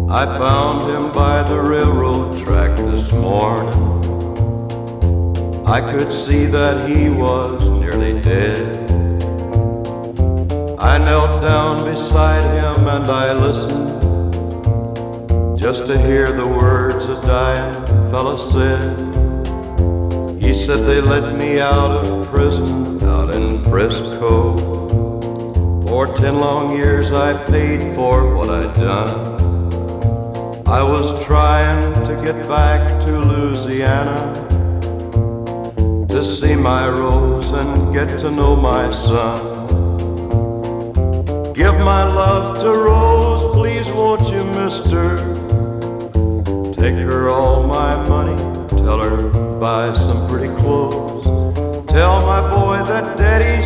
I found him by the railroad track this morning. I could see that he was nearly dead. I knelt down beside him and I listened just to hear the words a dying fella said. He said they let me out of prison out in Frisco. For 10 long years I paid for what I'd done. I was trying to get back to Louisiana to see my Rose and get to know my son. Give my love to Rose, please won't you, mister? Take her all my money, tell her buy some pretty clothes. Tell my boy that daddy's